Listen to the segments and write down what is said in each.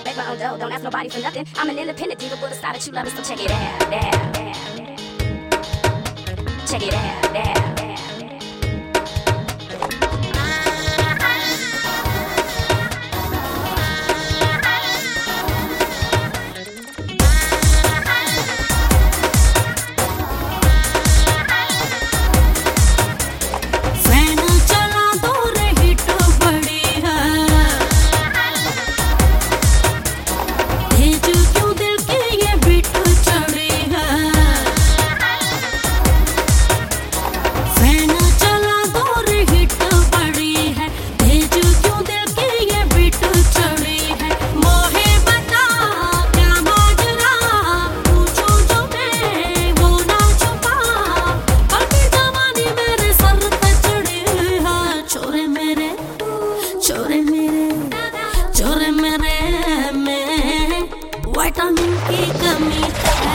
Make my own dough, don't ask nobody for nothing. I'm an independent diva with a style that you love, so check it out, check it out, vitamin की कमी है।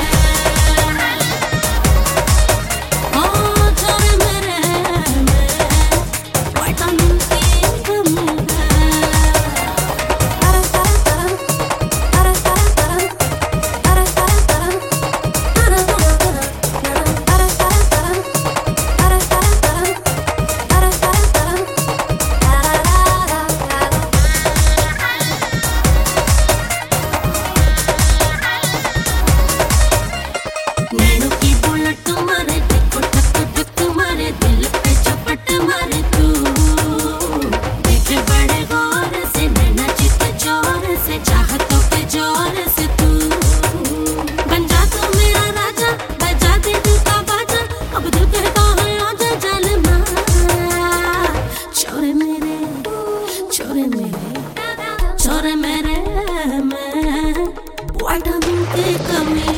छोरे मेरे में vitamin की कमी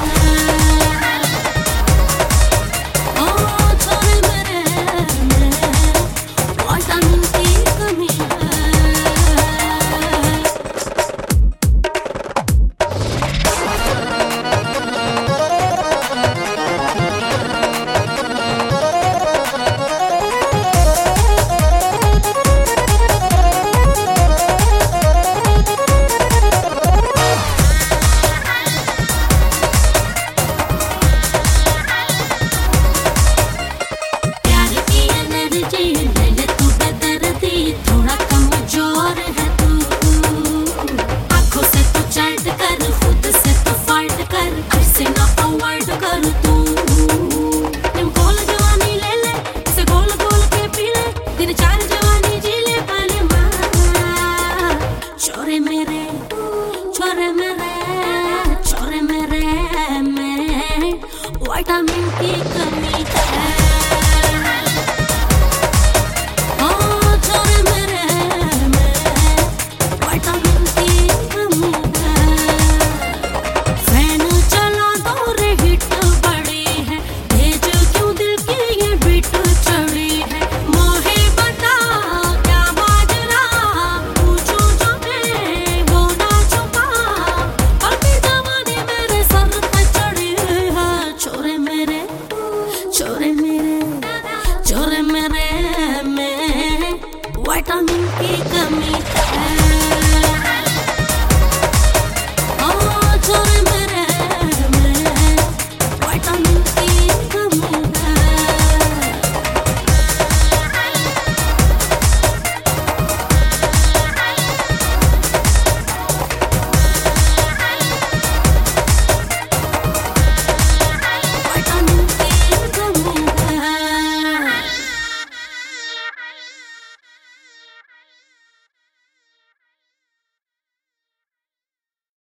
vitamin की कमी है। छोरे मेरे में विटामिन की कमी है। फैन चला दो रे हिट बड़ी है, भेज क्यों दिल की ये बीट चढ़ी है। मोहे बता क्या माजरा, पूछूं जो मैं वो ना छुपा, बाकी जवानी मेरे सर पे चढ़ी है। छोरे मेरे में विटामिन की कमी।